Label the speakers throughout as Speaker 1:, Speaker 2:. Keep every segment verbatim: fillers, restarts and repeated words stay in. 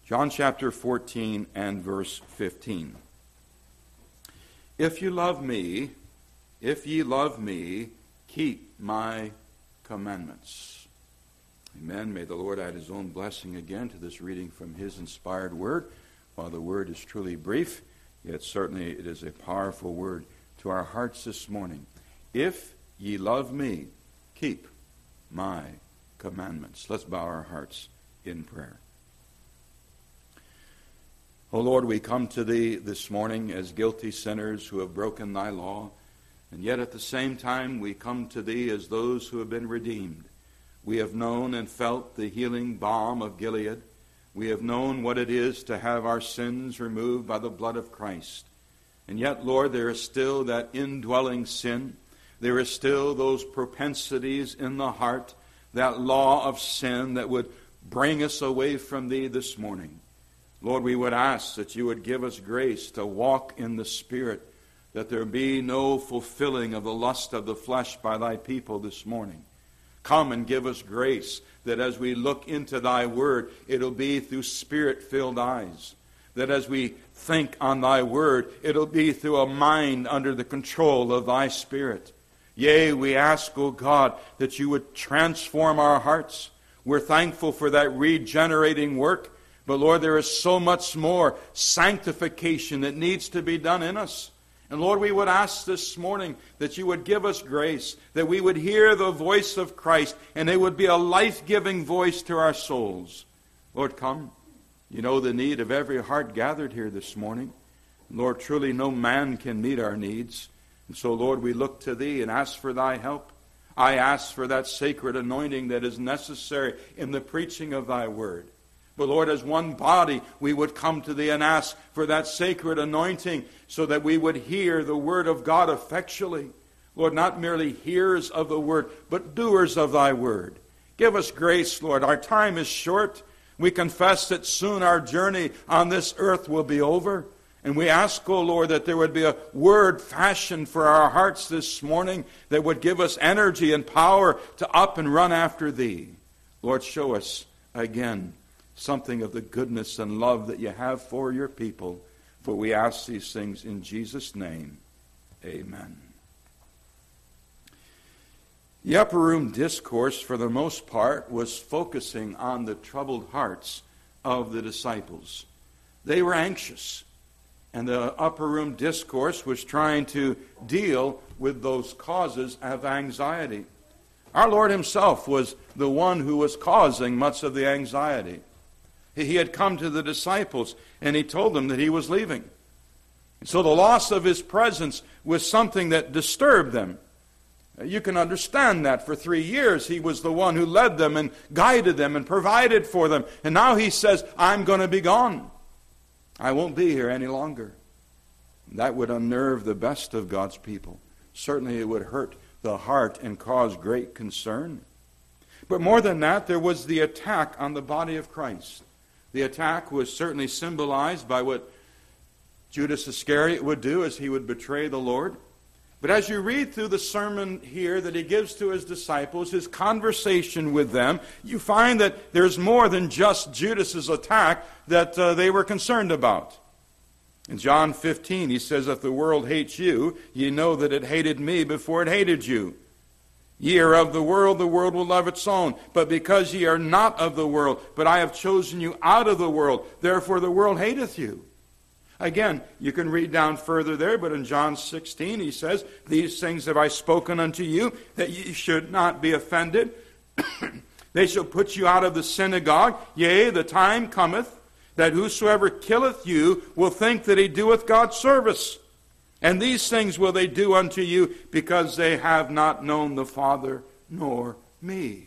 Speaker 1: John chapter fourteen and verse fifteen. If you love me, if ye love me, keep my commandments. Amen. May the Lord add his own blessing again to this reading from his inspired word. While the word is truly brief, yet certainly it is a powerful word to our hearts this morning. If ye love me, keep my commandments. Let's bow our hearts in prayer. O Lord, we come to thee this morning as guilty sinners who have broken thy law, and yet at the same time we come to thee as those who have been redeemed. We have known and felt the healing balm of Gilead. We have known what it is to have our sins removed by the blood of Christ. And yet, Lord, there is still that indwelling sin. There is still those propensities in the heart, that law of sin that would bring us away from thee this morning. Lord, we would ask that you would give us grace to walk in the Spirit, that there be no fulfilling of the lust of the flesh by thy people this morning. Come and give us grace that as we look into thy word, it'll be through Spirit-filled eyes. That as we think on thy word, it'll be through a mind under the control of thy Spirit. Yea, we ask, O God, that you would transform our hearts. We're thankful for that regenerating work. But Lord, there is so much more sanctification that needs to be done in us. And Lord, we would ask this morning that you would give us grace, that we would hear the voice of Christ, and it would be a life-giving voice to our souls. Lord, come. You know the need of every heart gathered here this morning. Lord, truly no man can meet our needs. And so, Lord, we look to thee and ask for thy help. I ask for that sacred anointing that is necessary in the preaching of thy word. But Lord, as one body, we would come to thee and ask for that sacred anointing so that we would hear the word of God effectually. Lord, not merely hearers of the word, but doers of thy word. Give us grace, Lord. Our time is short. We confess that soon our journey on this earth will be over. And we ask, O Lord, that there would be a word fashioned for our hearts this morning that would give us energy and power to up and run after thee. Lord, show us again something of the goodness and love that you have for your people. For we ask these things in Jesus' name. Amen. The upper room discourse, for the most part, was focusing on the troubled hearts of the disciples. They were anxious. And the upper room discourse was trying to deal with those causes of anxiety. Our Lord himself was the one who was causing much of the anxiety. He had come to the disciples and he told them that he was leaving. So the loss of his presence was something that disturbed them. You can understand that. For three years he was the one who led them and guided them and provided for them. And now he says, I'm going to be gone. I won't be here any longer. That would unnerve the best of God's people. Certainly it would hurt the heart and cause great concern. But more than that, there was the attack on the body of Christ. The attack was certainly symbolized by what Judas Iscariot would do as he would betray the Lord. But as you read through the sermon here that he gives to his disciples, his conversation with them, you find that there's more than just Judas's attack that uh, they were concerned about. In John fifteen, he says, if the world hates you, ye know that it hated me before it hated you. Ye are of the world, the world will love its own. But because ye are not of the world, but I have chosen you out of the world, therefore the world hateth you. Again, you can read down further there, but in John sixteen he says, these things have I spoken unto you, that ye should not be offended. They shall put you out of the synagogue. Yea, the time cometh, that whosoever killeth you will think that he doeth God service. And these things will they do unto you, because they have not known the Father nor me.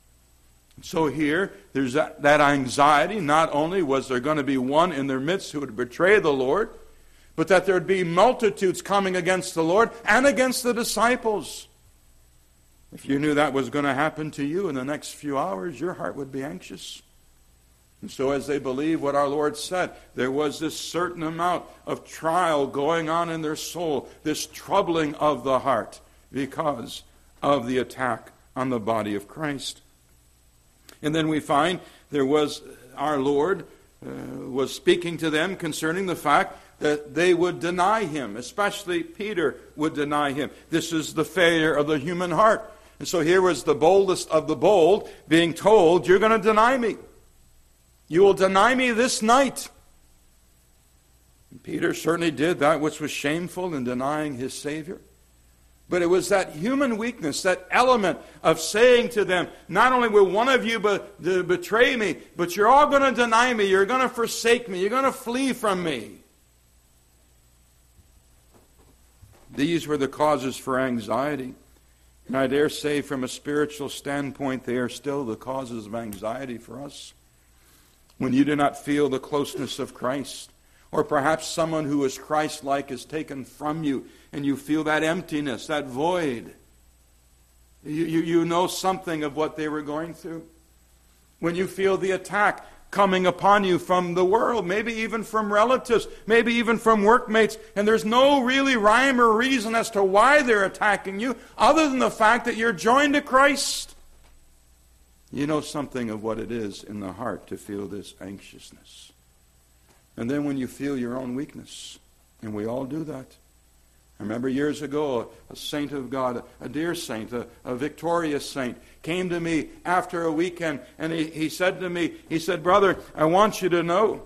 Speaker 1: So here, there's that, that anxiety. Not only was there going to be one in their midst who would betray the Lord, but that there would be multitudes coming against the Lord and against the disciples. If you knew that was going to happen to you in the next few hours, your heart would be anxious. And so as they believed what our Lord said, there was this certain amount of trial going on in their soul, this troubling of the heart because of the attack on the body of Christ. And then we find there was our Lord uh, was speaking to them concerning the fact that they would deny him, especially Peter would deny him. This is the failure of the human heart. And so here was the boldest of the bold being told, you're going to deny me. You will deny me this night. And Peter certainly did that which was shameful in denying his Savior. But it was that human weakness, that element of saying to them, not only will one of you be, be, betray me, but you're all going to deny me, you're going to forsake me, you're going to flee from me. These were the causes for anxiety. And I dare say from a spiritual standpoint, they are still the causes of anxiety for us. When you do not feel the closeness of Christ, or perhaps someone who is Christ-like is taken from you, and you feel that emptiness, that void. You, you, you know something of what they were going through. When you feel the attack coming upon you from the world, maybe even from relatives, maybe even from workmates, and there's no really rhyme or reason as to why they're attacking you, other than the fact that you're joined to Christ. You know something of what it is in the heart to feel this anxiousness. And then when you feel your own weakness, and we all do that. I remember years ago, a saint of God, a dear saint, a, a victorious saint, came to me after a weekend, and he, he said to me, he said, brother, I want you to know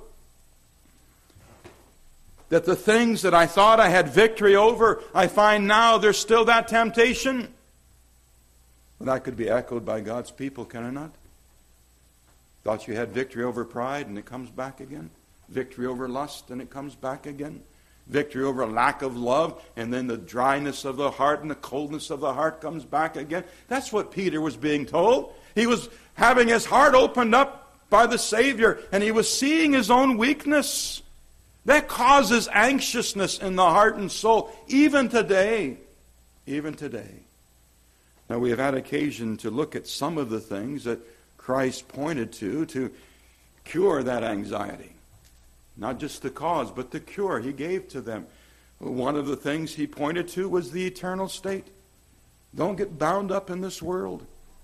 Speaker 1: that the things that I thought I had victory over, I find now there's still that temptation. Well, that could be echoed by God's people, can it not? Thought you had victory over pride, and it comes back again. Victory over lust, and it comes back again. Victory over lack of love, and then the dryness of the heart and the coldness of the heart comes back again. That's what Peter was being told. He was having his heart opened up by the Savior, and he was seeing his own weakness. That causes anxiousness in the heart and soul, even today. Even today. Now, we have had occasion to look at some of the things that Christ pointed to to cure that anxiety. Not just the cause, but the cure he gave to them. One of the things he pointed to was the eternal state. Don't get bound up in this world.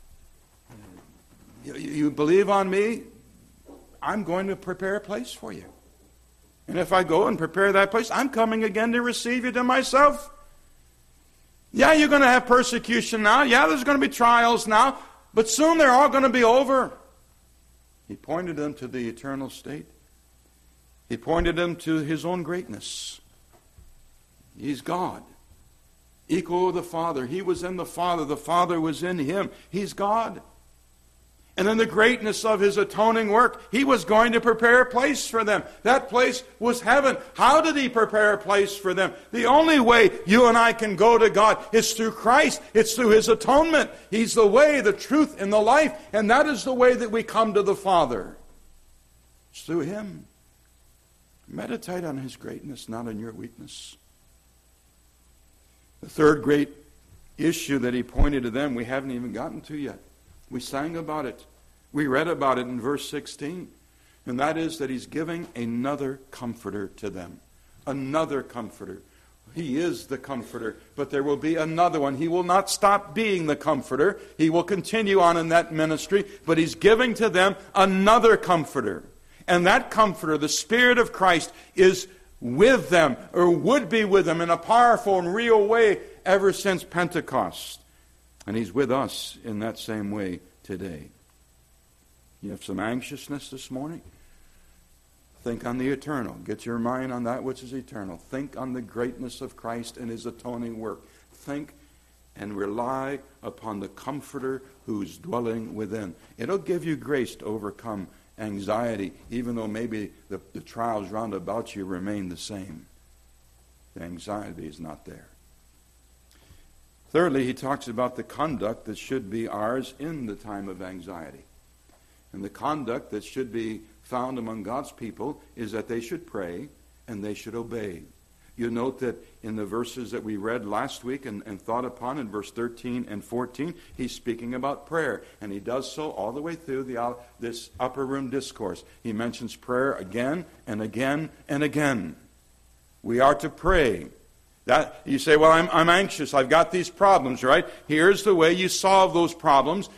Speaker 1: You, you believe on me, I'm going to prepare a place for you. And if I go and prepare that place, I'm coming again to receive you to myself. Yeah, you're going to have persecution now. Yeah, there's going to be trials now. But soon they're all going to be over. He pointed them to the eternal state. He pointed them to his own greatness. He's God. Equal with the Father. He was in the Father. The Father was in him. He's God. And then the greatness of his atoning work. He was going to prepare a place for them. That place was heaven. How did he prepare a place for them? The only way you and I can go to God is through Christ. It's through his atonement. He's the way, the truth, and the life. And that is the way that we come to the Father. It's through him. Meditate on his greatness, not on your weakness. The third great issue that he pointed to them, we haven't even gotten to yet. We sang about it. We read about it in verse sixteen. And that is that he's giving another comforter to them. Another comforter. He is the comforter, but there will be another one. He will not stop being the comforter. He will continue on in that ministry, but he's giving to them another comforter. And that comforter, the Spirit of Christ, is with them, or would be with them in a powerful and real way ever since Pentecost. And he's with us in that same way today. You have some anxiousness this morning? Think on the eternal. Get your mind on that which is eternal. Think on the greatness of Christ and his atoning work. Think and rely upon the comforter who's dwelling within. It'll give you grace to overcome anxiety, even though maybe the, the trials round about you remain the same. The anxiety is not there. Thirdly, he talks about the conduct that should be ours in the time of anxiety. And the conduct that should be found among God's people is that they should pray and they should obey. You note that in the verses that we read last week and, and thought upon in verse thirteen and fourteen, he's speaking about prayer. And he does so all the way through the, this upper room discourse. He mentions prayer again and again and again. We are to pray. That you say, well, I'm, I'm anxious. I've got these problems, right? Here's the way you solve those problems.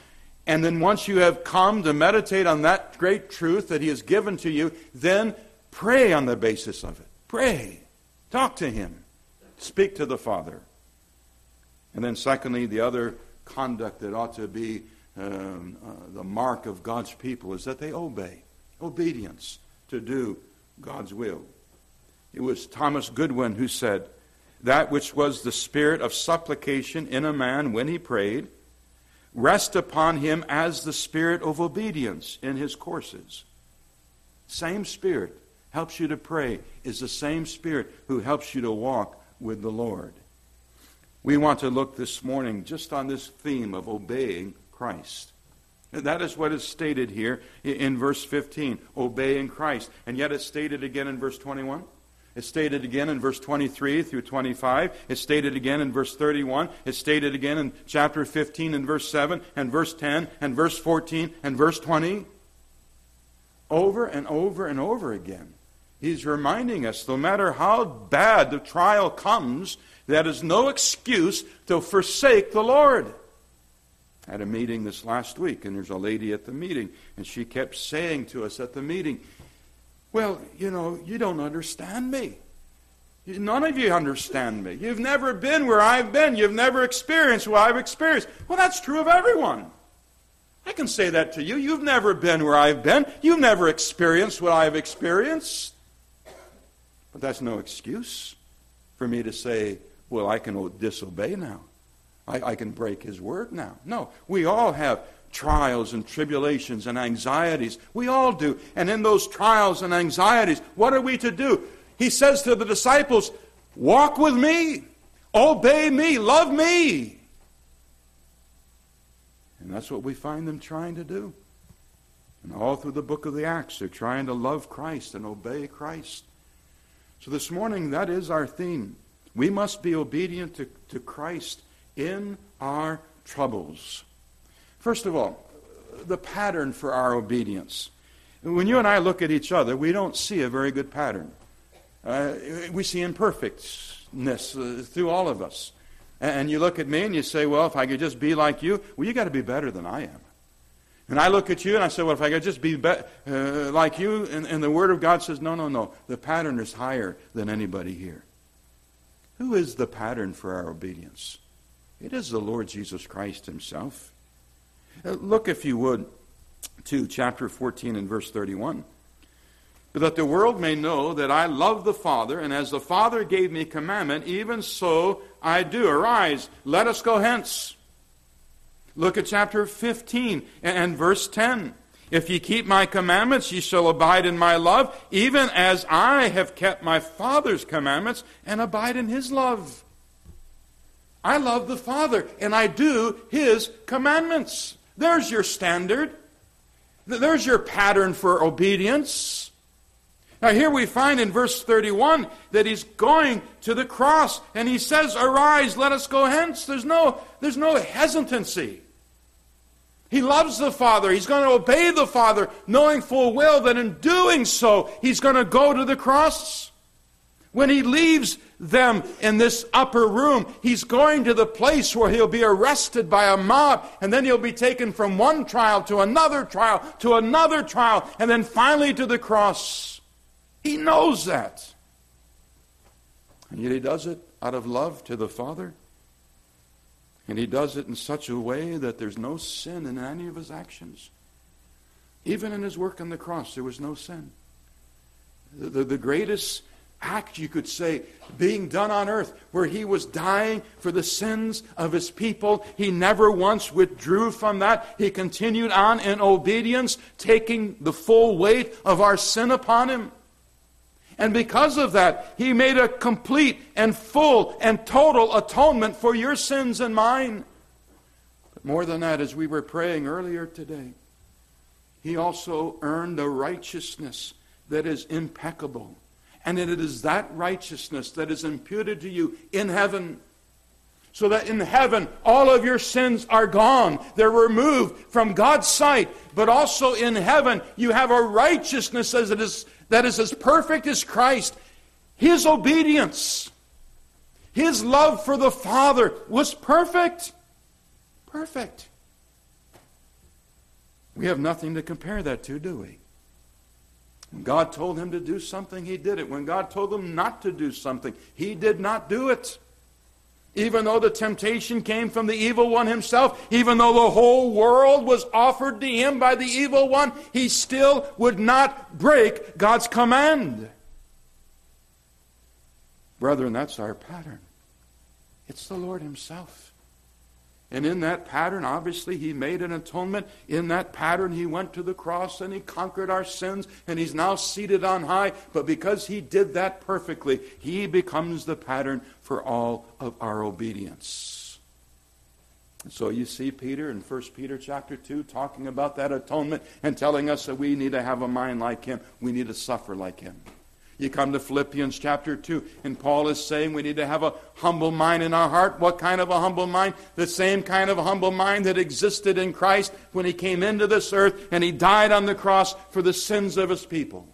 Speaker 1: And then once you have come to meditate on that great truth that He has given to you, then pray on the basis of it. Pray. Talk to Him. Speak to the Father. And then secondly, the other conduct that ought to be um, uh, the mark of God's people is that they obey. Obedience to do God's will. It was Thomas Goodwin who said, "That which was the spirit of supplication in a man when he prayed, rest upon him as the spirit of obedience in his courses." Same Spirit helps you to pray is the same Spirit who helps you to walk with the Lord. We want to look this morning just on this theme of obeying Christ. That is what is stated here in verse fifteen, obeying Christ. And yet it's stated again in verse twenty-one. It's stated again in verse twenty-three through twenty-five. It's stated again in verse thirty-one. It's stated again in chapter fifteen and verse seven and verse ten and verse fourteen and verse twenty. Over and over and over again. He's reminding us, no matter how bad the trial comes, that is no excuse to forsake the Lord. I had a meeting this last week, and there's a lady at the meeting, and she kept saying to us at the meeting, "Well, you know, you don't understand me. None of you understand me. You've never been where I've been. You've never experienced what I've experienced." Well, that's true of everyone. I can say that to you. You've never been where I've been. You've never experienced what I've experienced. But that's no excuse for me to say, well, I can disobey now. I, I can break His word now. No, we all have trials and tribulations and anxieties. We all do. And in those trials and anxieties, what are we to do? He says to the disciples, walk with me, obey me, love me. And that's what we find them trying to do. And all through the book of the Acts, they're trying to love Christ and obey Christ. So this morning, that is our theme. We must be obedient to, to Christ in our troubles. First of all, the pattern for our obedience. When you and I look at each other, we don't see a very good pattern. Uh, we see imperfectness uh, through all of us. And you look at me and you say, well, if I could just be like you, well, you got to be better than I am. And I look at you and I say, well, if I could just be, be uh, like you, and, and the Word of God says, no, no, no. The pattern is higher than anybody here. Who is the pattern for our obedience? It is the Lord Jesus Christ Himself. Uh, look, if you would, to chapter fourteen and verse thirty-one. That the world may know that I love the Father, and as the Father gave me commandment, even so I do. Arise, let us go hence. Look at chapter fifteen and verse ten. If ye keep my commandments, ye shall abide in my love, even as I have kept my Father's commandments and abide in His love. I love the Father, and I do His commandments. There's your standard. There's your pattern for obedience. Now here we find in verse thirty-one that He's going to the cross, and He says, arise, let us go hence. There's no, there's no hesitancy. He loves the Father. He's going to obey the Father, knowing full well that in doing so, He's going to go to the cross. When He leaves them in this upper room, He's going to the place where He'll be arrested by a mob, and then He'll be taken from one trial to another trial to another trial, and then finally to the cross. He knows that. And yet He does it out of love to the Father. And He does it in such a way that there's no sin in any of His actions. Even in His work on the cross, there was no sin. The, the, the greatest act, you could say, being done on earth, where He was dying for the sins of His people. He never once withdrew from that. He continued on in obedience, taking the full weight of our sin upon Him. And because of that, He made a complete and full and total atonement for your sins and mine. But more than that, as we were praying earlier today, He also earned a righteousness that is impeccable. And it is that righteousness that is imputed to you in heaven. So that in heaven, all of your sins are gone. They're removed from God's sight. But also in heaven, you have a righteousness as it is, that is as perfect as Christ. His obedience, His love for the Father was perfect. Perfect. We have nothing to compare that to, do we? When God told him to do something, he did it. When God told him not to do something, he did not do it. Even though the temptation came from the evil one himself, even though the whole world was offered to him by the evil one, he still would not break God's command. Brethren, that's our pattern. It's the Lord himself. And in that pattern, obviously, he made an atonement. In that pattern, he went to the cross and he conquered our sins, and he's now seated on high. But because he did that perfectly, he becomes the pattern for all of our obedience. And so you see Peter in First Peter chapter two talking about that atonement and telling us that we need to have a mind like him. We need to suffer like him. You come to Philippians chapter two, and Paul is saying we need to have a humble mind in our heart. What kind of a humble mind? The same kind of a humble mind that existed in Christ when he came into this earth and he died on the cross for the sins of his people.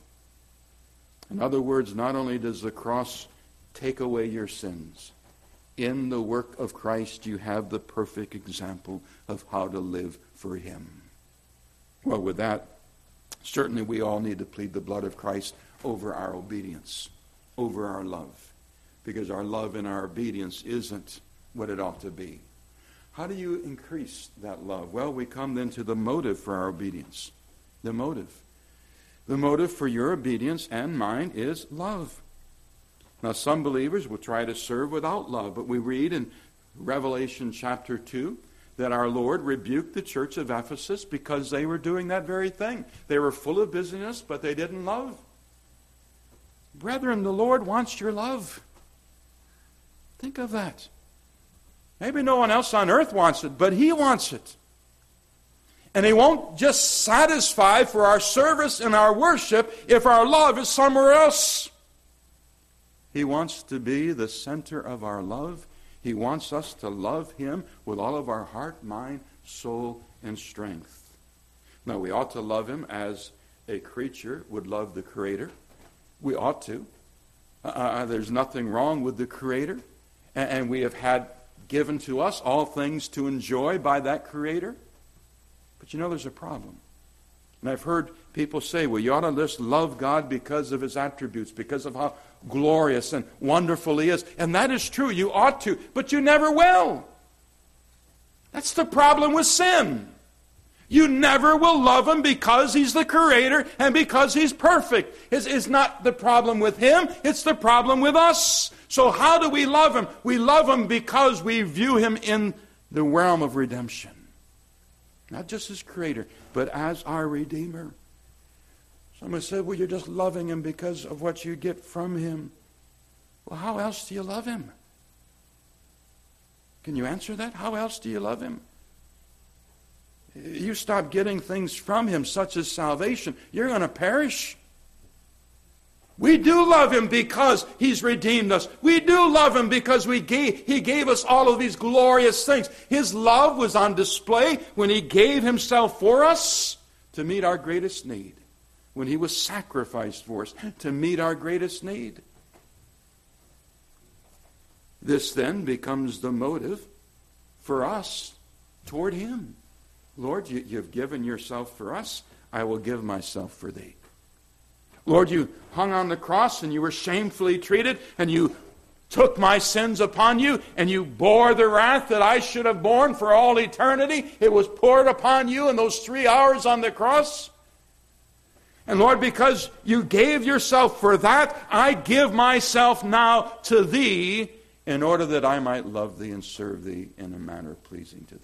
Speaker 1: In other words, not only does the cross take away your sins, in the work of Christ you have the perfect example of how to live for him. Well, with that, certainly we all need to plead the blood of Christ over our obedience, over our love, because our love and our obedience isn't what it ought to be. How do you increase that love? Well, we come then to the motive for our obedience. The motive. The motive for your obedience and mine is love. Now, some believers will try to serve without love, but we read in Revelation chapter two that our Lord rebuked the church of Ephesus because they were doing that very thing. They were full of busyness, but they didn't love. Brethren, the Lord wants your love. Think of that. Maybe no one else on earth wants it, but he wants it. And he won't just satisfy for our service and our worship if our love is somewhere else. He wants to be the center of our love. He wants us to love him with all of our heart, mind, soul, and strength. Now, we ought to love him as a creature would love the Creator. We ought to. Uh, there's nothing wrong with the Creator. And, and we have had given to us all things to enjoy by that Creator. But you know, there's a problem. And I've heard people say, well, you ought to just love God because of his attributes, because of how glorious and wonderful he is. And that is true. You ought to, but you never will. That's the problem with sin. You never will love him because he's the Creator and because he's perfect. It's, it's not the problem with him, it's the problem with us. So how do we love him? We love him because we view him in the realm of redemption. Not just as Creator, but as our Redeemer. Someone said, well, you're just loving him because of what you get from him. Well, how else do you love him? Can you answer that? How else do you love him? You stop getting things from him, such as salvation, you're going to perish. We do love him because he's redeemed us. We do love him because we gave, he gave us all of these glorious things. His love was on display when he gave himself for us to meet our greatest need. When he was sacrificed for us to meet our greatest need. This then becomes the motive for us toward him. Lord, you, you've given yourself for us. I will give myself for thee. Lord, you hung on the cross and you were shamefully treated and you took my sins upon you and you bore the wrath that I should have borne for all eternity. It was poured upon you in those three hours on the cross. And Lord, because you gave yourself for that, I give myself now to thee in order that I might love thee and serve thee in a manner pleasing to thee.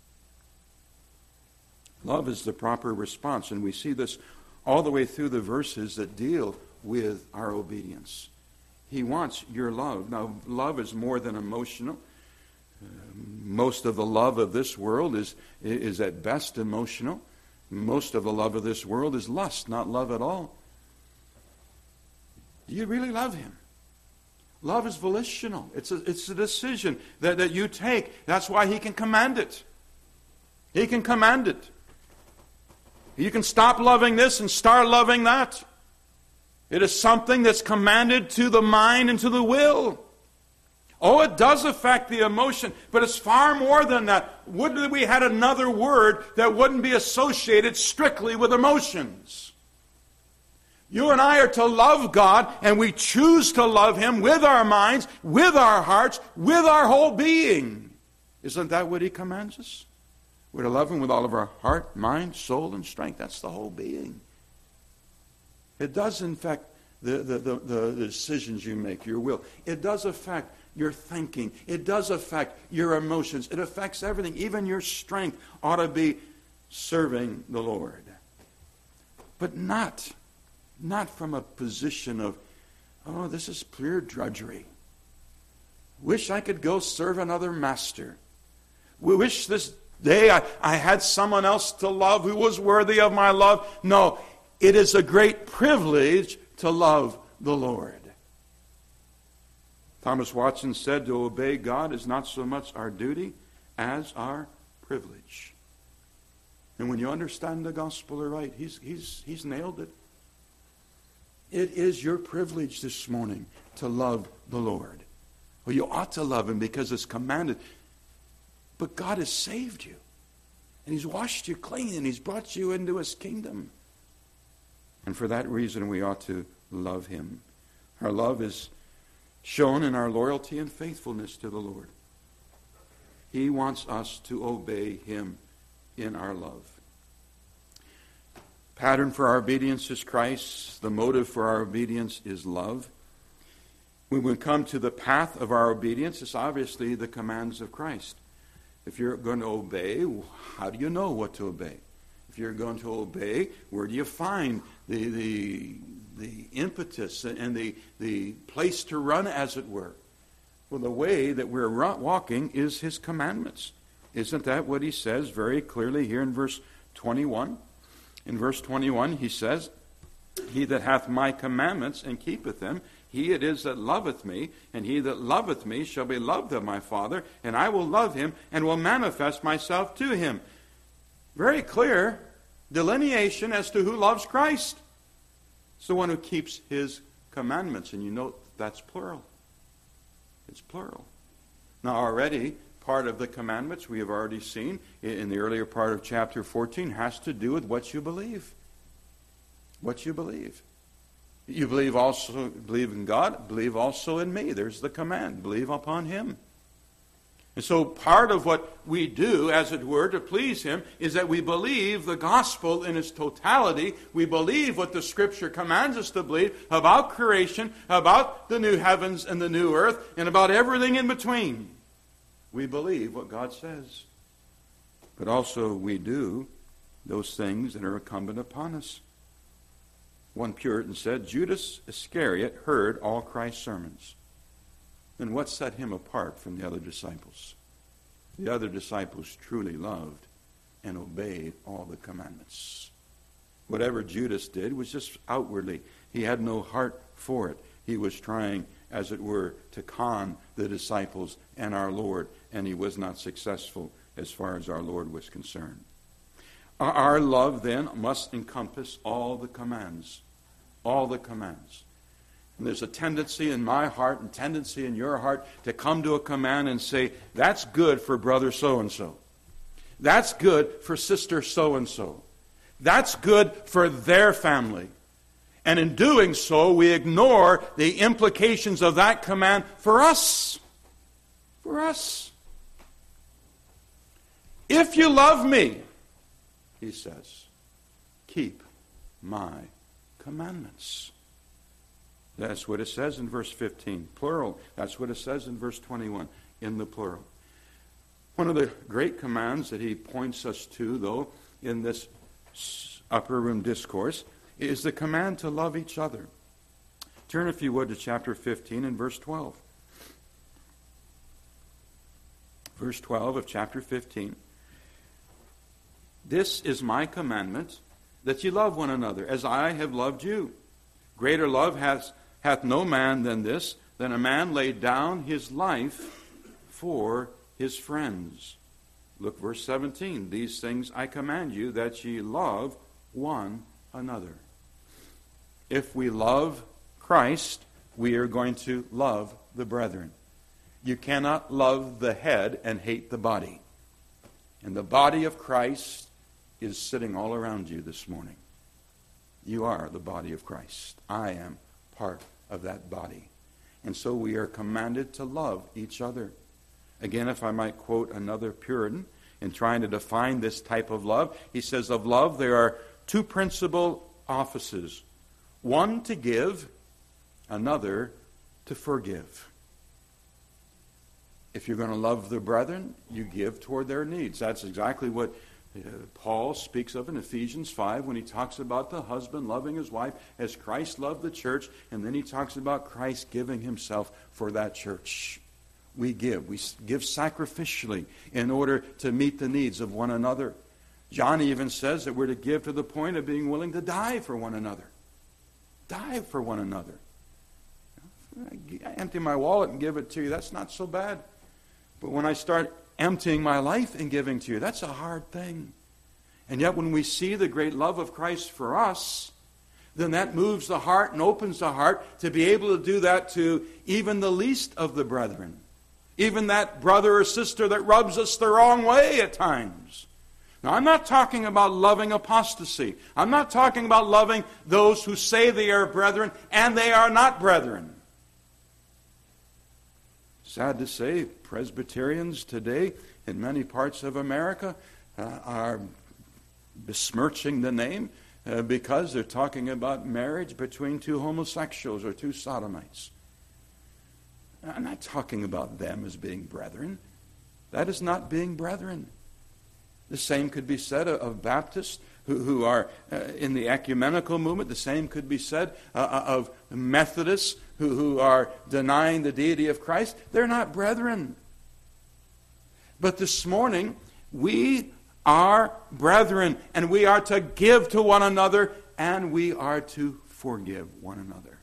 Speaker 1: Love is the proper response, and we see this all the way through the verses that deal with our obedience. He wants your love. Now, love is more than emotional. Uh, most of the love of this world is, is at best emotional. Most of the love of this world is lust, not love at all. Do you really love him? Love is volitional. It's a, it's a decision that, that you take. That's why he can command it. He can command it. You can stop loving this and start loving that. It is something that's commanded to the mind and to the will. Oh, it does affect the emotion, but it's far more than that. Would we had another word that wouldn't be associated strictly with emotions? You and I are to love God, and we choose to love Him with our minds, with our hearts, with our whole being. Isn't that what He commands us? We're to love Him with all of our heart, mind, soul, and strength. That's the whole being. It does affect the, the, the, the decisions you make, your will. It does affect your thinking. It does affect your emotions. It affects everything. Even your strength ought to be serving the Lord. But not, not from a position of, oh, this is pure drudgery. Wish I could go serve another master. We wish this day I, I had someone else to love who was worthy of my love. No, it is a great privilege to love the Lord. Thomas Watson said to obey God is not so much our duty as our privilege. And when you understand the gospel right, he's, he's, he's nailed it. It is your privilege this morning to love the Lord. Well, you ought to love Him because it's commanded. But God has saved you. And He's washed you clean and He's brought you into His kingdom. And for that reason we ought to love Him. Our love is shown in our loyalty and faithfulness to the Lord. He wants us to obey Him in our love. Pattern for our obedience is Christ. The motive for our obedience is love. When we come to the path of our obedience, it's obviously the commands of Christ. If you're going to obey, how do you know what to obey? If you're going to obey, where do you find the the the impetus and the, the place to run, as it were? Well, the way that we're walking is His commandments. Isn't that what He says very clearly here in verse twenty-one? In verse twenty-one, He says, He that hath my commandments and keepeth them, he it is that loveth me, and he that loveth me shall be loved of my Father, and I will love him, and will manifest myself to him. Very clear delineation as to who loves Christ. It's the one who keeps His commandments. And you note that's plural. It's plural. Now already, part of the commandments we have already seen in the earlier part of chapter fourteen has to do with what you believe. What you believe. You believe also believe in God, believe also in me. There's the command. Believe upon Him. And so part of what we do, as it were, to please Him, is that we believe the gospel in its totality. We believe what the Scripture commands us to believe about creation, about the new heavens and the new earth, and about everything in between. We believe what God says. But also we do those things that are incumbent upon us. One Puritan said, Judas Iscariot heard all Christ's sermons. Then what set him apart from the other disciples? The other disciples truly loved and obeyed all the commandments. Whatever Judas did was just outwardly. He had no heart for it. He was trying, as it were, to con the disciples and our Lord, and he was not successful as far as our Lord was concerned. Our love, then, must encompass all the commands. All the commands. And there's a tendency in my heart and tendency in your heart to come to a command and say, that's good for brother so-and-so. That's good for sister so-and-so. That's good for their family. And in doing so, we ignore the implications of that command for us. For us. If you love me, He says, keep my commandments. That's what it says in verse fifteen, plural. That's what it says in verse twenty-one, in the plural. One of the great commands that he points us to, though, in this upper room discourse, is the command to love each other. Turn, if you would, to chapter fifteen and verse twelve. Verse twelve of chapter fifteen. This is my commandment, that ye love one another, as I have loved you. Greater love hath, hath no man than this, than a man lay down his life for his friends. Look, verse seventeen. These things I command you, that ye love one another. If we love Christ, we are going to love the brethren. You cannot love the head and hate the body. And the body of Christ is sitting all around you this morning. You are the body of Christ. I am part of that body. And so we are commanded to love each other. Again, if I might quote another Puritan in trying to define this type of love, he says, of love there are two principal offices. One to give, another to forgive. If you're going to love the brethren, you give toward their needs. That's exactly what uh, Paul speaks of in Ephesians five when he talks about the husband loving his wife as Christ loved the church, and then he talks about Christ giving himself for that church. We give. We give sacrificially in order to meet the needs of one another. John even says that we're to give to the point of being willing to die for one another. Die for one another. I empty my wallet and give it to you. That's not so bad. But when I start emptying my life and giving to you, that's a hard thing. And yet when we see the great love of Christ for us, then that moves the heart and opens the heart to be able to do that to even the least of the brethren. Even that brother or sister that rubs us the wrong way at times. Now, I'm not talking about loving apostasy. I'm not talking about loving those who say they are brethren and they are not brethren. Sad to say, Presbyterians today in many parts of America uh, are besmirching the name uh, because they're talking about marriage between two homosexuals or two sodomites. I'm not talking about them as being brethren. That is not being brethren. The same could be said of, of Baptists who, who are uh, in the ecumenical movement. The same could be said uh, of Methodists who, who are denying the deity of Christ. They're not brethren. But this morning, we are brethren, and we are to give to one another, and we are to forgive one another.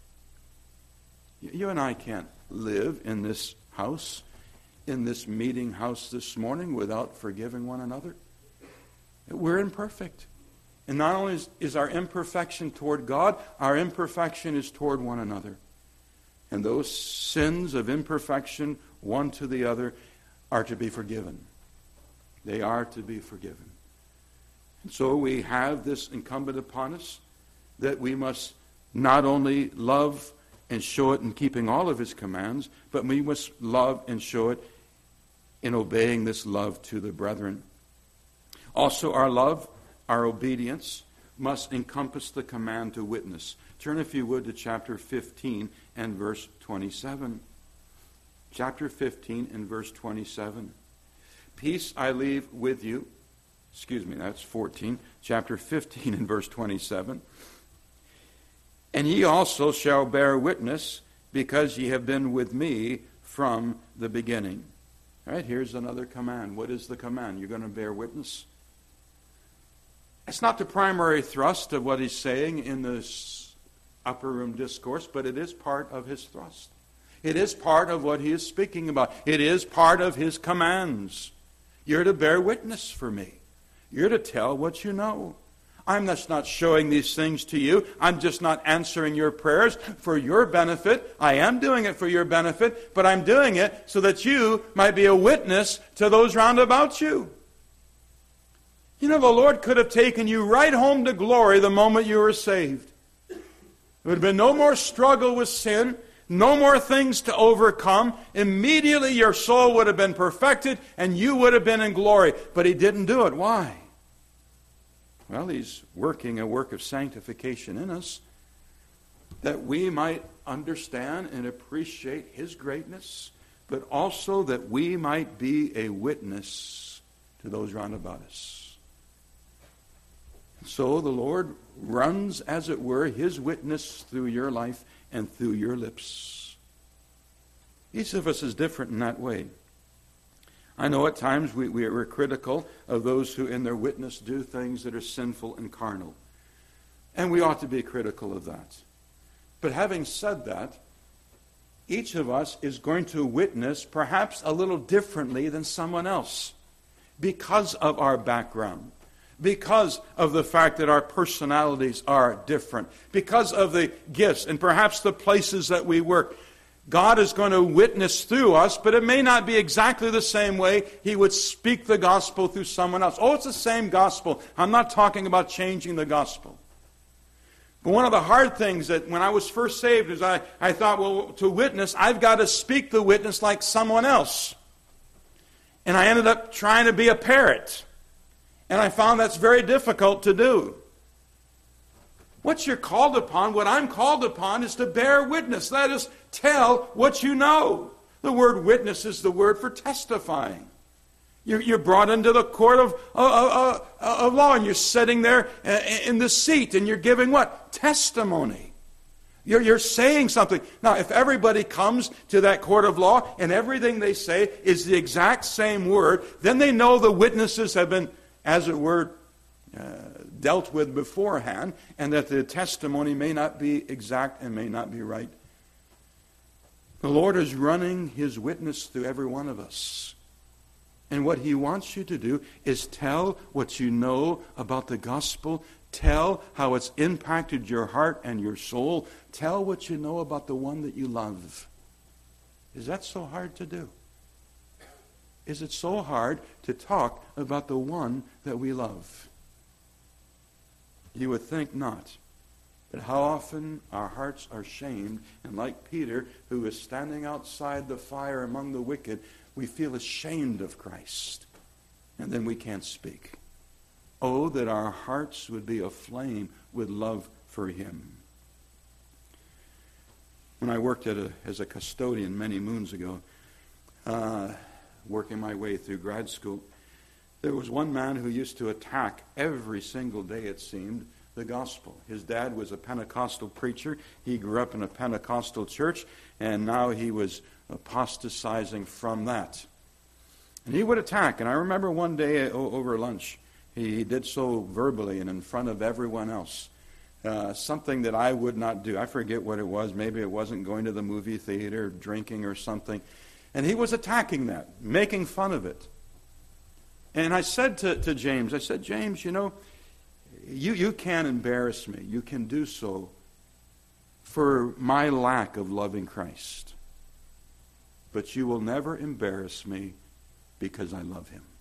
Speaker 1: You and I can't live in this house, in this meeting house this morning without forgiving one another. We're imperfect. And not only is, is our imperfection toward God, our imperfection is toward one another. And those sins of imperfection, one to the other, are to be forgiven. They are to be forgiven. And so we have this incumbent upon us that we must not only love and show it in keeping all of his commands, but we must love and show it in obeying this love to the brethren. Also, our love, our obedience, must encompass the command to witness. Turn, if you would, to chapter fifteen and verse twenty-seven. Chapter fifteen and verse twenty-seven. Peace I leave with you. Excuse me, that's fourteen. Chapter fifteen and verse twenty-seven. And ye also shall bear witness, because ye have been with me from the beginning. All right, here's another command. What is the command? You're going to bear witness? It's not the primary thrust of what he's saying in this upper room discourse, but it is part of his thrust. It is part of what he is speaking about. It is part of his commands. You're to bear witness for me. You're to tell what you know. I'm just not showing these things to you. I'm just not answering your prayers for your benefit. I am doing it for your benefit, but I'm doing it so that you might be a witness to those round about you. You know, the Lord could have taken you right home to glory the moment you were saved. There would have been no more struggle with sin, no more things to overcome. Immediately your soul would have been perfected and you would have been in glory. But he didn't do it. Why? Well, he's working a work of sanctification in us that we might understand and appreciate his greatness, but also that we might be a witness to those round about us. So the Lord runs, as it were, his witness through your life and through your lips. Each of us is different in that way. I know at times we, we are critical of those who in their witness do things that are sinful and carnal. And we ought to be critical of that. But having said that, each of us is going to witness perhaps a little differently than someone else because of our background. Because of the fact that our personalities are different. Because of the gifts and perhaps the places that we work. God is going to witness through us, but it may not be exactly the same way He would speak the gospel through someone else. Oh, it's the same gospel. I'm not talking about changing the gospel. But one of the hard things that when I was first saved is I, I thought, well, to witness, I've got to speak the witness like someone else. And I ended up trying to be a parrot. And I found that's very difficult to do. What you're called upon, what I'm called upon, is to bear witness. That is, tell what you know. The word witness is the word for testifying. You're, you're brought into the court of, of, of law, and you're sitting there in the seat, and you're giving what? Testimony. You're, you're saying something. Now, if everybody comes to that court of law, and everything they say is the exact same word, then they know the witnesses have been, as it were, uh, dealt with beforehand, and that the testimony may not be exact and may not be right. The Lord is running His witness through every one of us. And what He wants you to do is tell what you know about the gospel. Tell how it's impacted your heart and your soul. Tell what you know about the one that you love. Is that so hard to do? Is it so hard to talk about the one that we love? You would think not. But how often our hearts are shamed, and like Peter, who is standing outside the fire among the wicked, we feel ashamed of Christ. And then we can't speak. Oh, that our hearts would be aflame with love for Him. When I worked at a, as a custodian many moons ago, uh, working my way through grad school, there was one man who used to attack every single day, it seemed, the gospel. His dad was a Pentecostal preacher. He grew up in a Pentecostal church, and now he was apostatizing from that. And he would attack. And I remember one day over lunch, he, he did so verbally and in front of everyone else. Uh, something that I would not do. I forget what it was. Maybe it wasn't going to the movie theater, drinking or something. And he was attacking that, making fun of it. And I said to, to James, I said, James, you know, you, you can embarrass me. You can do so for my lack of loving Christ. But you will never embarrass me because I love Him.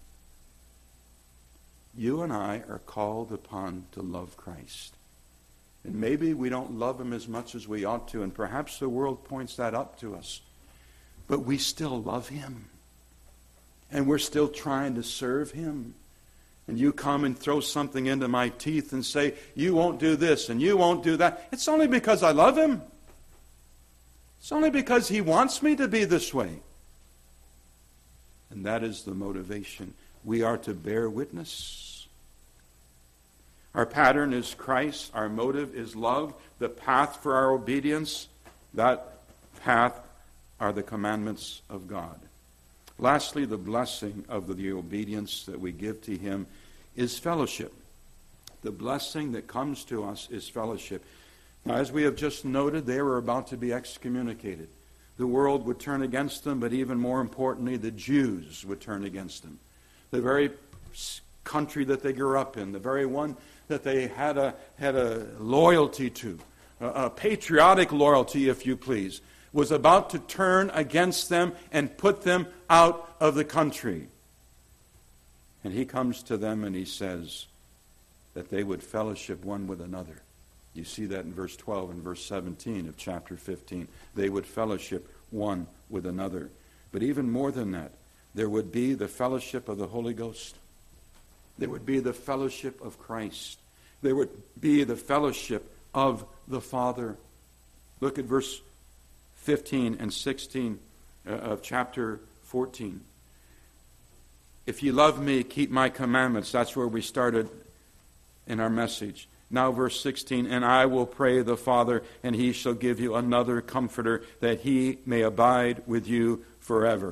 Speaker 1: You and I are called upon to love Christ. And maybe we don't love Him as much as we ought to, and perhaps the world points that up to us. But we still love Him. And we're still trying to serve Him. And you come and throw something into my teeth and say, you won't do this and you won't do that. It's only because I love Him. It's only because He wants me to be this way. And that is the motivation. We are to bear witness. Our pattern is Christ. Our motive is love. The path for our obedience, that path are the commandments of God. Lastly, the blessing of the obedience that we give to Him is fellowship. The blessing that comes to us is fellowship. Now, as we have just noted, they were about to be excommunicated. The world would turn against them, but even more importantly, the Jews would turn against them. The very country that they grew up in, the very one that they had a, had a loyalty to, a, a patriotic loyalty, if you please, was about to turn against them and put them out of the country. And He comes to them and He says that they would fellowship one with another. You see that in verse twelve and verse seventeen of chapter fifteen. They would fellowship one with another. But even more than that, there would be the fellowship of the Holy Ghost. There would be the fellowship of Christ. There would be the fellowship of the Father. Look at verse fifteen and sixteen of chapter fourteen. If you love me, keep my commandments. That's where we started in our message. Now verse sixteen, and I will pray the Father, and He shall give you another comforter, that He may abide with you forever.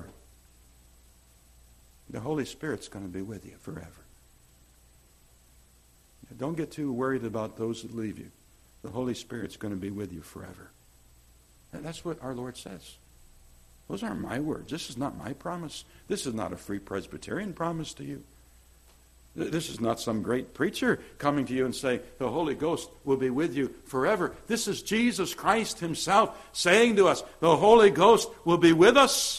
Speaker 1: The Holy Spirit's going to be with you forever. Don't get too worried about those that leave you. The Holy Spirit's going to be with you forever. And that's what our Lord says. Those aren't my words. This is not my promise. This is not a Free Presbyterian promise to you. This is not some great preacher coming to you and saying, the Holy Ghost will be with you forever. This is Jesus Christ himself saying to us, the Holy Ghost will be with us.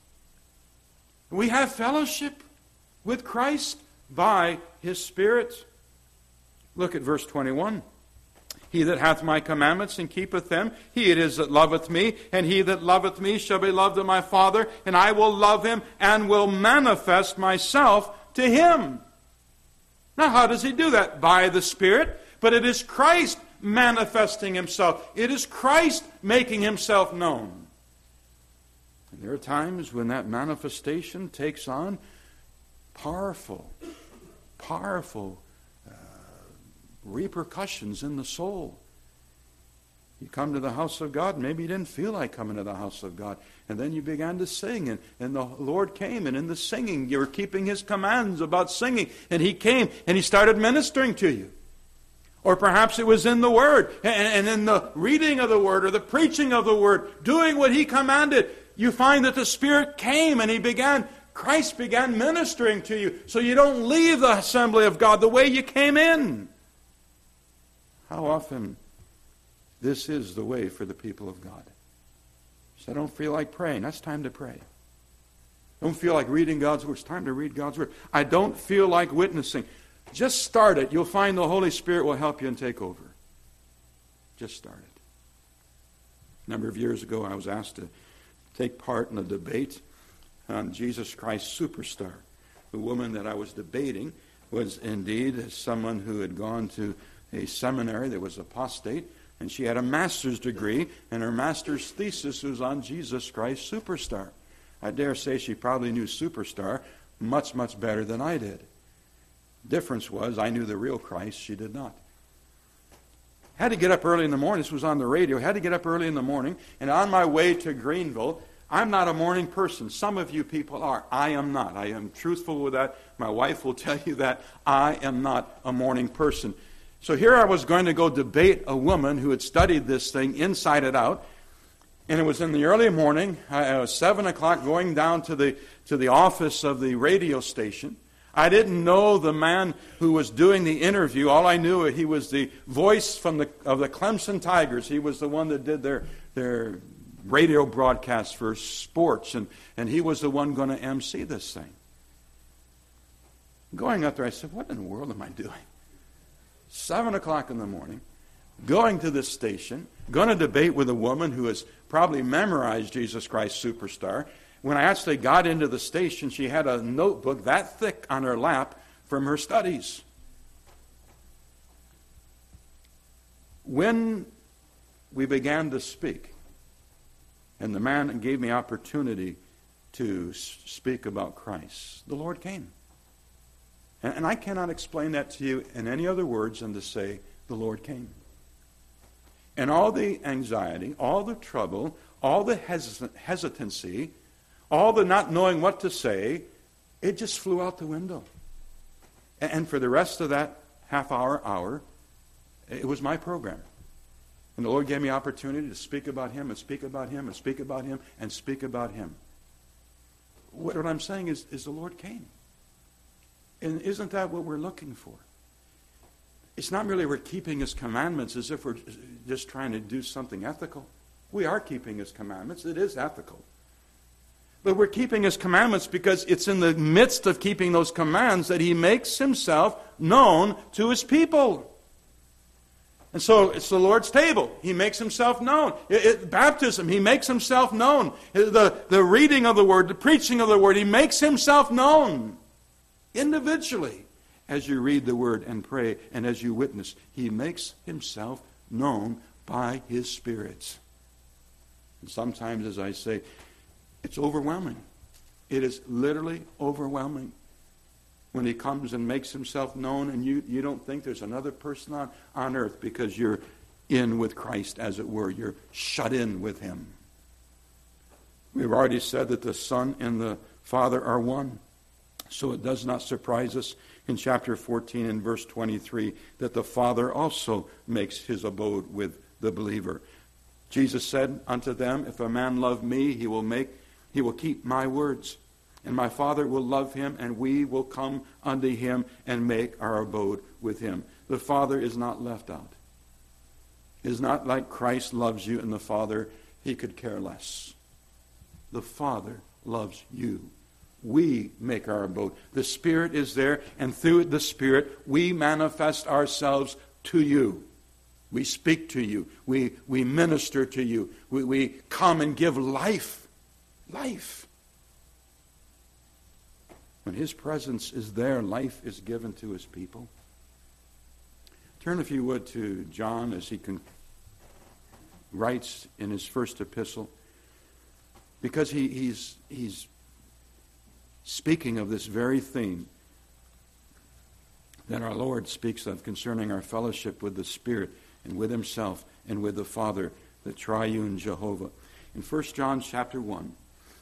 Speaker 1: We have fellowship with Christ by his Spirit. Look at verse twenty-one. He that hath my commandments and keepeth them, he it is that loveth me, and he that loveth me shall be loved of my Father, and I will love him and will manifest myself to him. Now, how does he do that? By the Spirit. But it is Christ manifesting himself. It is Christ making himself known. And there are times when that manifestation takes on powerful, powerful uh, repercussions in the soul. You come to the house of God, maybe you didn't feel like coming to the house of God. And then you began to sing, and, and the Lord came, and in the singing, you were keeping his commands about singing. And he came, and he started ministering to you. Or perhaps it was in the Word, and, and in the reading of the Word, or the preaching of the Word, doing what he commanded. You find that the Spirit came, and he began, Christ began ministering to you. So you don't leave the assembly of God the way you came in. How often this is the way for the people of God. So I don't feel like praying. That's time to pray. Don't feel like reading God's Word. It's time to read God's Word. I don't feel like witnessing. Just start it. You'll find the Holy Spirit will help you and take over. Just start it. A number of years ago, I was asked to take part in a debate on Jesus Christ Superstar. The woman that I was debating was indeed someone who had gone to a seminary that was apostate. And she had a master's degree, and her master's thesis was on Jesus Christ Superstar. I dare say she probably knew Superstar much, much better than I did. Difference was, I knew the real Christ, she did not. Had to get up early in the morning. This was on the radio. Had to get up early in the morning, and on my way to Greenville, I'm not a morning person. Some of you people are. I am not. I am truthful with that. My wife will tell you that. I am not a morning person. So here I was going to go debate a woman who had studied this thing inside and out. And it was in the early morning. I was seven o'clock going down to the to the office of the radio station. I didn't know the man who was doing the interview. All I knew, he was the voice from the of the Clemson Tigers. He was the one that did their their radio broadcasts for sports. And, and he was the one going to emcee this thing. Going up there, I said, what in the world am I doing? Seven o'clock in the morning, going to this station, going to debate with a woman who has probably memorized Jesus Christ Superstar. When I actually got into the station, she had a notebook that thick on her lap from her studies. When we began to speak, and the man gave me opportunity to speak about Christ, the Lord came. And I cannot explain that to you in any other words than to say, the Lord came. And all the anxiety, all the trouble, all the hesit- hesitancy, all the not knowing what to say, it just flew out the window. And for the rest of that half hour, hour, it was my program. And the Lord gave me opportunity to speak about Him and speak about Him and speak about Him and speak about Him. What, what I'm saying is, is the Lord came. And isn't that what we're looking for? It's not merely we're keeping His commandments as if we're just trying to do something ethical. We are keeping His commandments. It is ethical. But we're keeping His commandments because it's in the midst of keeping those commands that He makes Himself known to His people. And so it's the Lord's table. He makes Himself known. It, it, baptism, He makes Himself known. The, the reading of the Word, the preaching of the Word, He makes Himself known. Individually, as you read the Word and pray and as you witness, He makes Himself known by His Spirit. And sometimes, as I say, it's overwhelming. It is literally overwhelming when He comes and makes Himself known and you, you don't think there's another person on, on earth because you're in with Christ, as it were. You're shut in with Him. We've already said that the Son and the Father are one. So it does not surprise us in chapter fourteen and verse twenty-three that the Father also makes His abode with the believer. Jesus said unto them, if a man love me, he will make, he will keep my words. And my Father will love him, and we will come unto him and make our abode with him. The Father is not left out. It is not like Christ loves you and the Father, he could care less. The Father loves you. We make our abode. The Spirit is there, and through the Spirit we manifest ourselves to you. We speak to you. We, we minister to you. We, we come and give life. Life. When his presence is there, life is given to his people. Turn, if you would, to John as he con- writes in his first epistle. Because he, he's, he's speaking of this very theme that our Lord speaks of concerning our fellowship with the Spirit and with himself and with the Father, the triune Jehovah. In First John chapter one,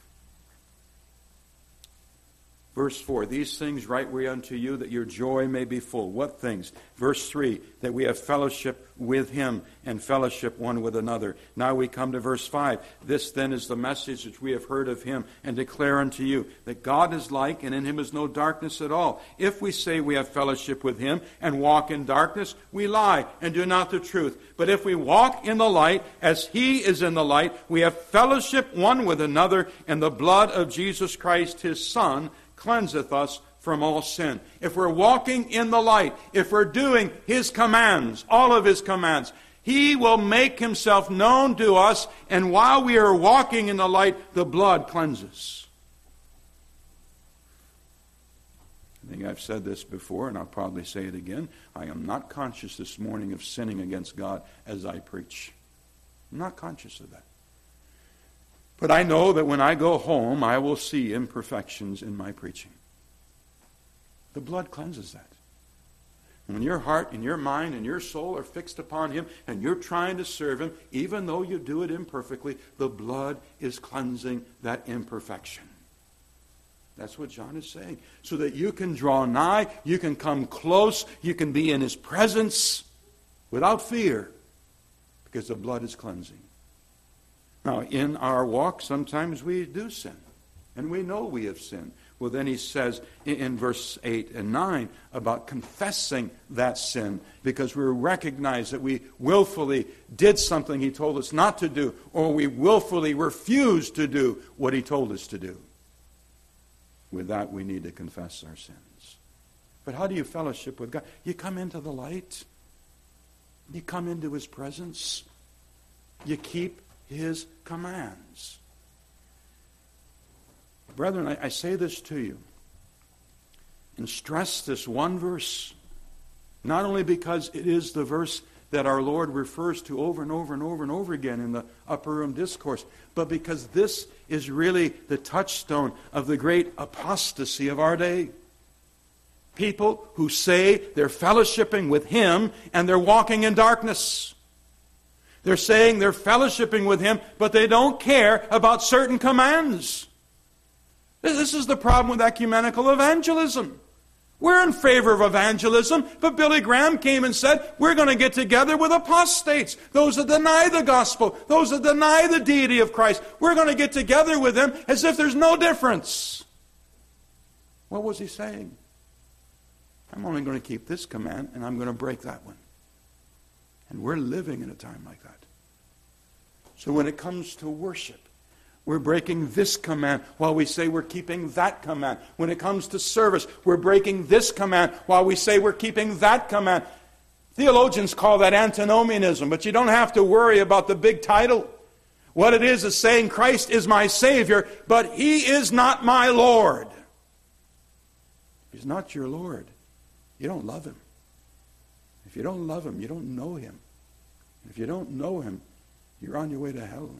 Speaker 1: verse four, these things write we unto you, that your joy may be full. What things? Verse three, that we have fellowship with him and fellowship one with another. Now we come to verse five. This then is the message which we have heard of him and declare unto you, that God is light, and in him is no darkness at all. If we say we have fellowship with him and walk in darkness, we lie and do not the truth. But if we walk in the light, as he is in the light, we have fellowship one with another, and the blood of Jesus Christ his Son cleanseth us from all sin. If we're walking in the light, if we're doing his commands, all of his commands, he will make himself known to us, and while we are walking in the light, the blood cleanses. I think I've said this before, and I'll probably say it again. I am not conscious this morning of sinning against God as I preach. I'm not conscious of that. But I know that when I go home, I will see imperfections in my preaching. The blood cleanses that. And when your heart and your mind and your soul are fixed upon him and you're trying to serve him, even though you do it imperfectly, the blood is cleansing that imperfection. That's what John is saying. So that you can draw nigh, you can come close, you can be in his presence without fear, because the blood is cleansing. Now, in our walk, sometimes we do sin, and we know we have sinned. Well, then he says in, in verse eight and nine about confessing that sin, because we recognize that we willfully did something he told us not to do, or we willfully refused to do what he told us to do. With that, we need to confess our sins. But how do you fellowship with God? You come into the light. You come into his presence. You keep his commands. Brethren, I, I say this to you and stress this one verse, not only because it is the verse that our Lord refers to over and over and over and over again in the Upper Room Discourse, but because this is really the touchstone of the great apostasy of our day. People who say they're fellowshipping with him and they're walking in darkness. They're saying they're fellowshipping with him, but they don't care about certain commands. This is the problem with ecumenical evangelism. We're in favor of evangelism, but Billy Graham came and said, we're going to get together with apostates, those that deny the gospel, those that deny the deity of Christ. We're going to get together with them as if there's no difference. What was he saying? I'm only going to keep this command, and I'm going to break that one. And we're living in a time like that. So when it comes to worship, we're breaking this command while we say we're keeping that command. When it comes to service, we're breaking this command while we say we're keeping that command. Theologians call that antinomianism, but you don't have to worry about the big title. What it is is saying Christ is my Savior, but he is not my Lord. He's not your Lord. You don't love him. If you don't love him, you don't know him. If you don't know him, you're on your way to hell.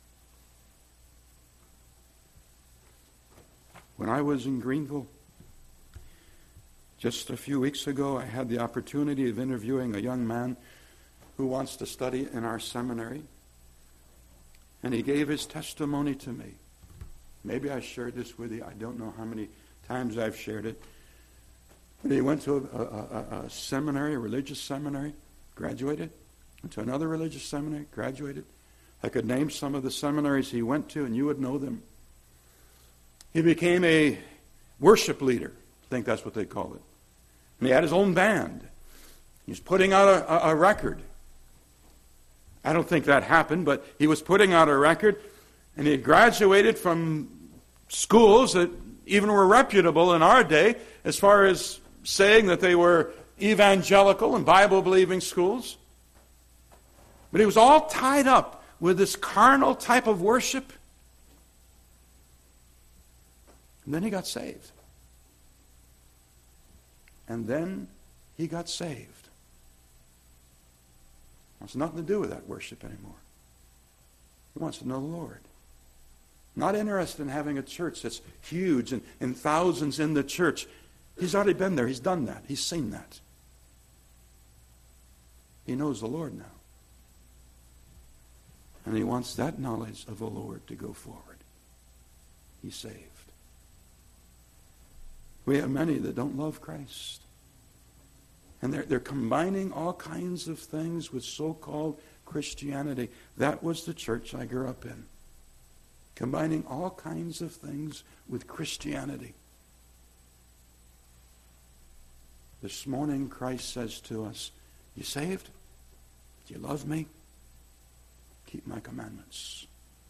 Speaker 1: When I was in Greenville, just a few weeks ago, I had the opportunity of interviewing a young man who wants to study in our seminary. And he gave his testimony to me. Maybe I shared this with you. I don't know how many times I've shared it. But he went to a, a, a, a seminary, a religious seminary, graduated. Went to another religious seminary, graduated. I could name some of the seminaries he went to, and you would know them. He became a worship leader. I think that's what they call it. And he had his own band. He was putting out a, a, a record. I don't think that happened, but he was putting out a record, and he had graduated from schools that even were reputable in our day as far as saying that they were evangelical and Bible-believing schools. But he was all tied up with this carnal type of worship. And then he got saved. And then he got saved. It wants nothing to do with that worship anymore. He wants to know the Lord. Not interested in having a church that's huge and, and thousands in the church. He's already been there. He's done that. He's seen that. He knows the Lord now. And he wants that knowledge of the Lord to go forward. He's saved. We have many that don't love Christ. And they're, they're combining all kinds of things with so-called Christianity. That was the church I grew up in. Combining all kinds of things with Christianity. This morning, Christ says to us, you saved? Do you love me? Keep my commandments.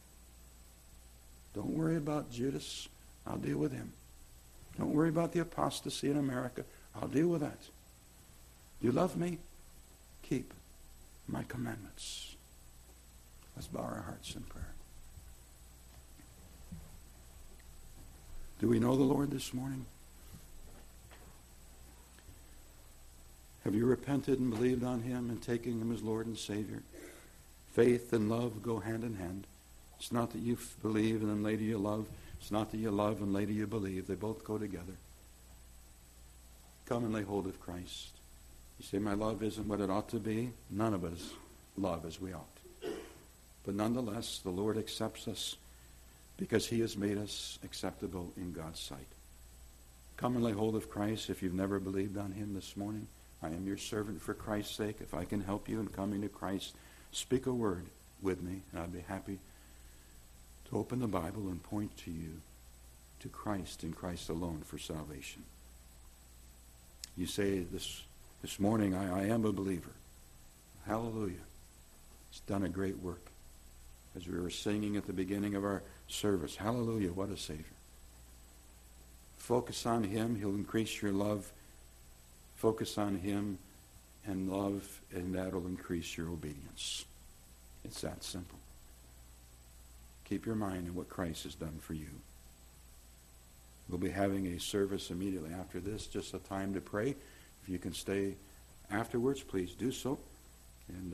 Speaker 1: Don't worry about Judas. I'll deal with him. Don't worry about the apostasy in America. I'll deal with that. You love me? Keep my commandments. Let's bow our hearts in prayer. Do we know the Lord this morning? Have you repented and believed on him and taken him as Lord and Savior? Faith and love go hand in hand. It's not that you believe and then later you love. It's not that you love and later you believe. They both go together. Come and lay hold of Christ. You say, my love isn't what it ought to be. None of us love as we ought. But nonetheless, the Lord accepts us because he has made us acceptable in God's sight. Come and lay hold of Christ if you've never believed on him this morning. I am your servant for Christ's sake. If I can help you in coming to Christ, speak a word with me, and I'd be happy to open the Bible and point to you to Christ and Christ alone for salvation. You say this this morning, I, I am a believer. Hallelujah. He's done a great work. As we were singing at the beginning of our service, hallelujah, what a Savior. Focus on him. He'll increase your love. Focus on him and love, and that will increase your obedience. It's that simple. Keep your mind on what Christ has done for you. We'll be having a service immediately after this, just a time to pray. If you can stay afterwards, please do so. And uh,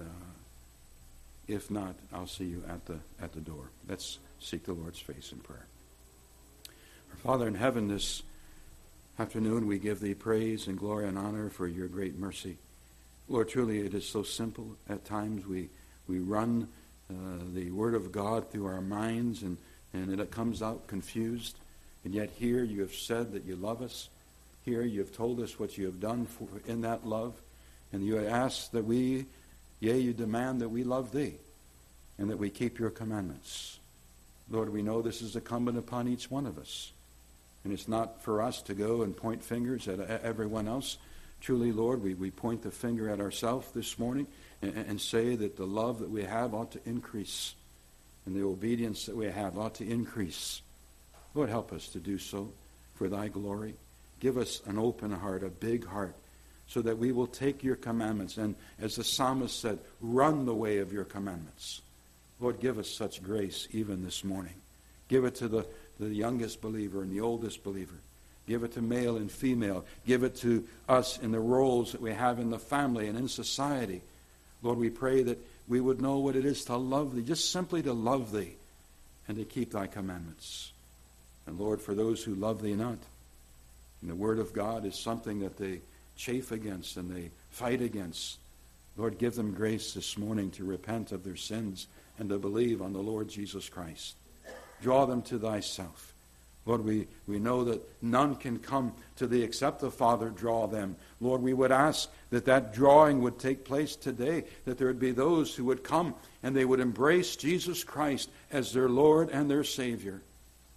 Speaker 1: if not, I'll see you at the at the door. Let's seek the Lord's face in prayer. Our Father in heaven, this afternoon we give thee praise and glory and honor for your great mercy. Lord, truly it is so simple. At times we, we run uh, the Word of God through our minds and, and it comes out confused. And yet here you have said that you love us. Here you have told us what you have done for, in that love. And you ask that we, yea, you demand that we love thee and that we keep your commandments. Lord, we know this is incumbent upon each one of us. And it's not for us to go and point fingers at everyone else. Truly, Lord, we, we point the finger at ourselves this morning and, and say that the love that we have ought to increase and the obedience that we have ought to increase. Lord, help us to do so for thy glory. Give us an open heart, a big heart, so that we will take your commandments and, as the psalmist said, run the way of your commandments. Lord, give us such grace even this morning. Give it to the, the youngest believer and the oldest believer. Give it to male and female. Give it to us in the roles that we have in the family and in society. Lord, we pray that we would know what it is to love thee, just simply to love thee and to keep thy commandments. And Lord, for those who love thee not, and the word of God is something that they chafe against and they fight against. Lord, give them grace this morning to repent of their sins and to believe on the Lord Jesus Christ. Draw them to thyself. Lord, we, we know that none can come to thee except the Father draw them. Lord, we would ask that that drawing would take place today, that there would be those who would come and they would embrace Jesus Christ as their Lord and their Savior.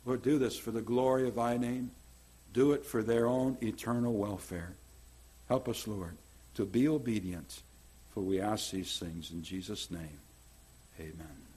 Speaker 1: Lord, do this for the glory of thy name. Do it for their own eternal welfare. Help us, Lord, to be obedient, for we ask these things in Jesus' name. Amen.